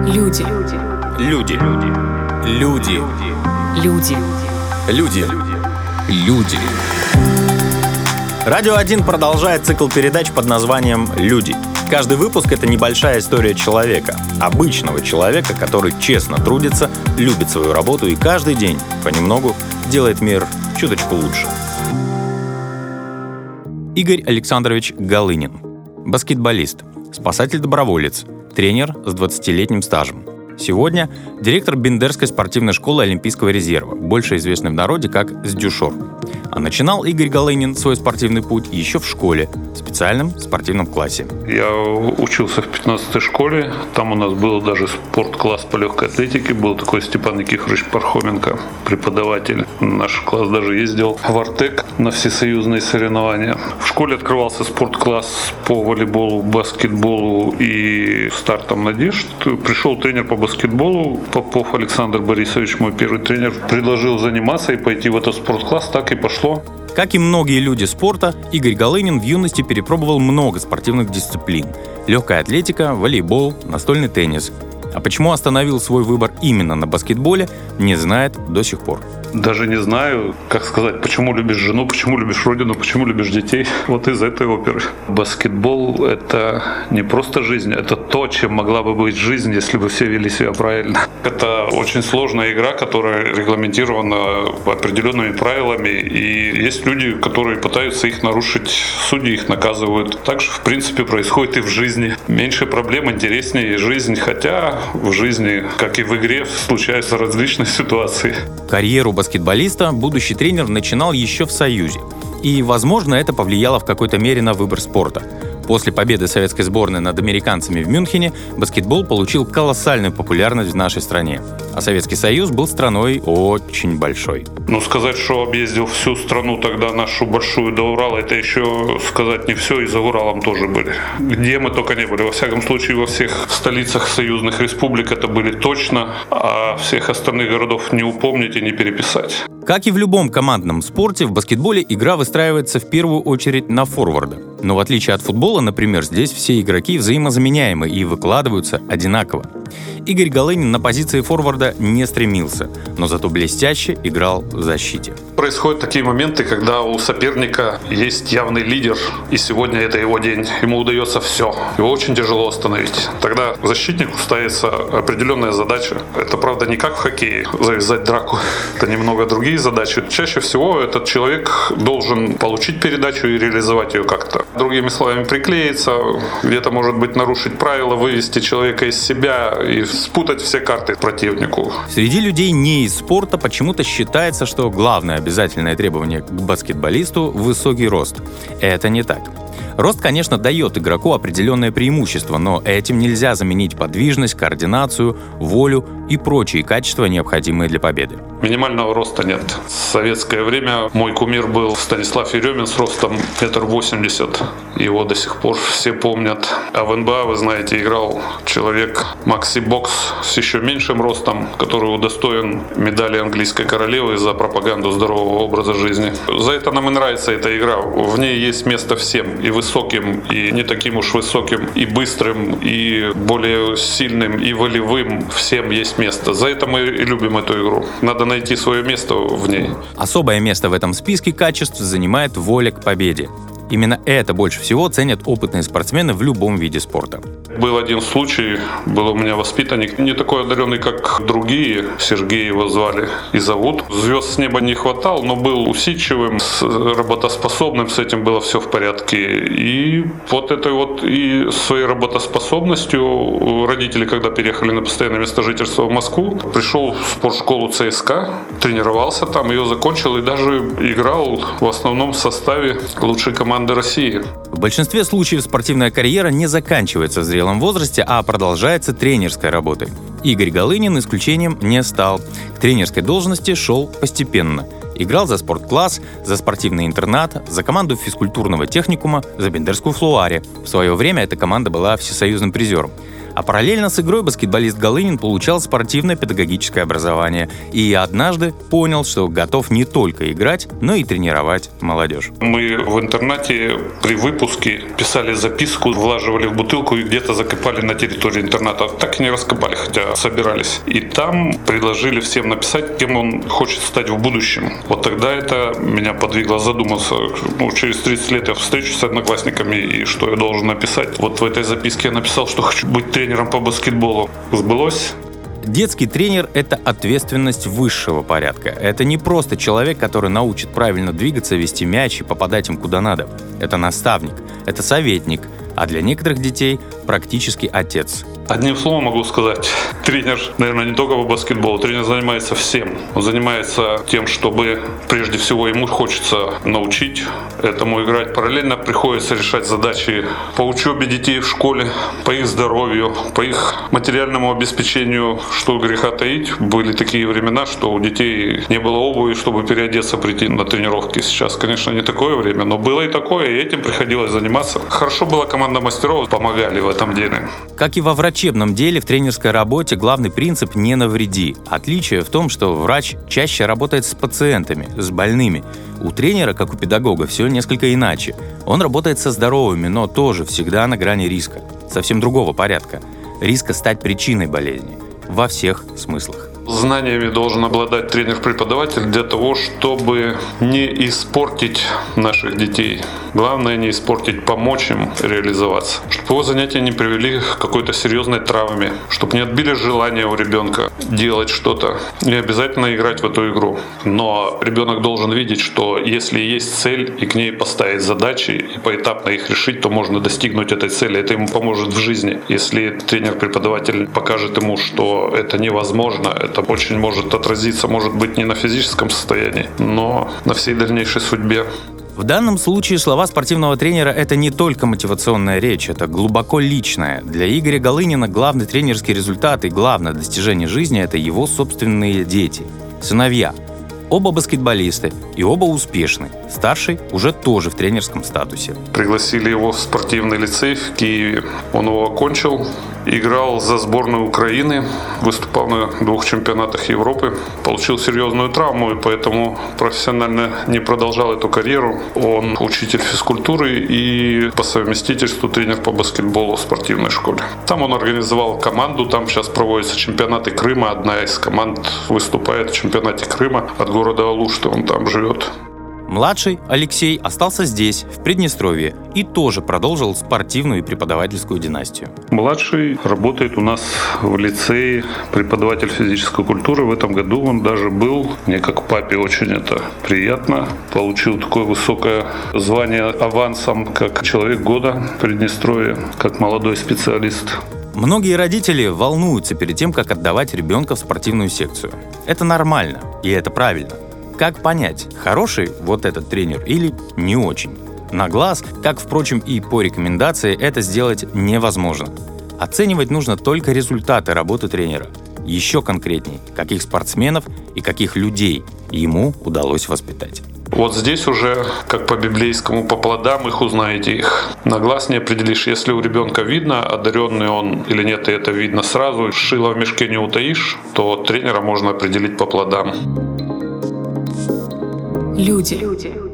Люди. Люди. Люди. Люди. Люди. Люди. Радио 1 продолжает цикл передач под названием «Люди». Каждый выпуск — это небольшая история человека, обычного человека, который честно трудится, любит свою работу и каждый день понемногу делает мир чуточку лучше. Игорь Александрович Голынин. Баскетболист, спасатель-доброволец, тренер с 20-летним стажем. Сегодня директор Бендерской спортивной школы Олимпийского резерва, больше известный в народе как «Сдюшор». А начинал Игорь Голынин свой спортивный путь еще в школе, в специальном спортивном классе. Я учился в 15-й школе. Там у нас был даже спорт-класс по легкой атлетике. Был такой Степан Никифорович Пархоменко, преподаватель. Наш класс даже ездил в Артек на всесоюзные соревнования. В школе открывался спорт-класс по волейболу, баскетболу и стартам надежд. Пришел тренер по баскетболу, Попов Александр Борисович, мой первый тренер, предложил заниматься и пойти в этот спорт-класс. Так и пошло. Как и многие люди спорта, Игорь Голынин в юности перепробовал много спортивных дисциплин. Легкая атлетика, волейбол, настольный теннис. А почему остановил свой выбор именно на баскетболе, не знает до сих пор. Даже не знаю, как сказать, почему любишь жену, почему любишь родину, почему любишь детей. Вот из этой оперы. Баскетбол — это не просто жизнь, это то, чем могла бы быть жизнь, если бы все вели себя правильно. Это очень сложная игра, которая регламентирована определенными правилами. И есть люди, которые пытаются их нарушить, судьи их наказывают. Так же, в принципе, происходит и в жизни. Меньше проблем, интереснее жизнь, хотя в жизни, как и в игре, случаются различные ситуации. Карьеру баскетболиста будущий тренер начинал еще в Союзе. И, возможно, это повлияло в какой-то мере на выбор спорта. После победы советской сборной над американцами в Мюнхене баскетбол получил колоссальную популярность в нашей стране. А Советский Союз был страной очень большой. Сказать, что объездил всю страну тогда нашу большую до Урала, это еще сказать не все, и за Уралом тоже были. Где мы только не были. Во всяком случае, во всех столицах союзных республик это были точно, а всех остальных городов не упомнить и не переписать. Как и в любом командном спорте, в баскетболе игра выстраивается в первую очередь на форварда. Но в отличие от футбола, например, здесь все игроки взаимозаменяемы и выкладываются одинаково. Игорь Голынин на позиции форварда не стремился, но зато блестяще играл в защите. Происходят такие моменты, когда у соперника есть явный лидер, и сегодня это его день. Ему удается все. Его очень тяжело остановить. Тогда защитнику ставится определенная задача. Это, правда, не как в хоккее, завязать драку. Это немного другие задачи. Чаще всего этот человек должен получить передачу и реализовать ее как-то. Другими словами, приклеиться, где-то, может быть, нарушить правила, вывести человека из себя и спутать все карты противнику. Среди людей не из спорта почему-то считается, что главное обязательное требование к баскетболисту — высокий рост. Это не так. Рост, конечно, дает игроку определенное преимущество, но этим нельзя заменить подвижность, координацию, волю и прочие качества, необходимые для победы. Минимального роста нет. В советское время мой кумир был Станислав Еремин с ростом 1,80 м. Его до сих пор все помнят. А в НБА, вы знаете, играл человек Макси Бокс с еще меньшим ростом, который удостоен медали английской королевы за пропаганду здорового образа жизни. За это нам и нравится эта игра. В ней есть место всем. И высоким, и не таким уж высоким, и быстрым, и более сильным, и волевым. Всем есть место. За это мы и любим эту игру. Надо найти свое место в ней. Особое место в этом списке качеств занимает воля к победе. Именно это больше всего ценят опытные спортсмены в любом виде спорта. Был один случай, был у меня воспитанник, не такой одаренный, как другие, Сергей его звали и зовут. Звезд с неба не хватал, но был усидчивым, работоспособным, с этим было все в порядке. И вот этой вот и своей работоспособностью родители, когда переехали на постоянное место жительства в Москву, пришел в спортшколу ЦСКА, тренировался там, ее закончил и даже играл в основном в составе лучшей команды России. В большинстве случаев спортивная карьера не заканчивается в зрелом возрасте, а продолжается тренерской работой. Игорь Голынин исключением не стал. К тренерской должности шел постепенно. Играл за спорткласс, за спортивный интернат, за команду физкультурного техникума, за Бендерскую флуаре. В свое время эта команда была всесоюзным призером. А параллельно с игрой баскетболист Голынин получал спортивное педагогическое образование и однажды понял, что готов не только играть, но и тренировать молодежь. Мы в интернате при выпуске писали записку, влаживали в бутылку и где-то закопали на территории интерната. Так и не раскопали, хотя собирались. И там предложили всем написать, кем он хочет стать в будущем. Вот тогда это меня подвигло задуматься. Через 30 лет я встречусь с одноклассниками, и что я должен написать. Вот в этой записке я написал, что хочу быть тренером по баскетболу. Сбылось? Детский тренер — это ответственность высшего порядка. Это не просто человек, который научит правильно двигаться, вести мяч и попадать им куда надо. Это наставник, это советник, а для некоторых детей практически отец. Одним словом могу сказать, тренер, наверное, не только по баскетболу, тренер занимается всем. Он занимается тем, чтобы прежде всего ему хочется научить этому играть. Параллельно приходится решать задачи по учебе детей в школе, по их здоровью, по их материальному обеспечению, что греха таить. Были такие времена, что у детей не было обуви, чтобы переодеться, прийти на тренировки. Сейчас, конечно, не такое время, но было и такое, и этим приходилось заниматься. Хорошо была команда мастеров, помогали в этом деле. Как и во врачебном деле, в тренерской работе главный принцип «не навреди». Отличие в том, что врач чаще работает с пациентами, с больными. У тренера, как у педагога, все несколько иначе. Он работает со здоровыми, но тоже всегда на грани риска. Совсем другого порядка. Риска стать причиной болезни. Во всех смыслах. Знаниями должен обладать тренер-преподаватель для того, чтобы не испортить наших детей. Главное не испортить, помочь им реализоваться. Чтобы его занятия не привели к какой-то серьезной травме. Чтобы не отбили желание у ребенка делать что-то. Не обязательно играть в эту игру. Но ребенок должен видеть, что если есть цель и к ней поставить задачи и поэтапно их решить, то можно достигнуть этой цели. Это ему поможет в жизни. Если тренер-преподаватель покажет ему, что это невозможно, это очень может отразиться, может быть, не на физическом состоянии, но на всей дальнейшей судьбе. В данном случае слова спортивного тренера — это не только мотивационная речь, это глубоко личное. Для Игоря Голынина главный тренерский результат и главное достижение жизни — это его собственные дети, сыновья. Оба баскетболисты и оба успешны. Старший уже тоже в тренерском статусе. Пригласили его в спортивный лицей в Киеве. Он его окончил. Играл за сборную Украины. Выступал на 2 чемпионатах Европы. Получил серьезную травму и поэтому профессионально не продолжал эту карьеру. Он учитель физкультуры и по совместительству тренер по баскетболу в спортивной школе. Там он организовал команду. Там сейчас проводятся чемпионаты Крыма. Одна из команд выступает в чемпионате Крыма от города Алушты. Он там живет. Младший, Алексей, остался здесь, в Приднестровье, и тоже продолжил спортивную и преподавательскую династию. Младший работает у нас в лицее, преподаватель физической культуры. В этом году он даже был, мне как папе очень это приятно, получил такое высокое звание авансом, как человек года в Приднестровье, как молодой специалист. Многие родители волнуются перед тем, как отдавать ребенка в спортивную секцию. Это нормально, и это правильно. Как понять, хороший вот этот тренер или не очень? На глаз, как, впрочем, и по рекомендации, это сделать невозможно. Оценивать нужно только результаты работы тренера. Еще конкретнее, каких спортсменов и каких людей ему удалось воспитать. Вот здесь уже, как по библейскому, по плодам их узнаете их. На глаз не определишь, если у ребенка видно, одаренный он или нет, и это видно сразу, шило в мешке не утаишь, то тренера можно определить по плодам. Люди.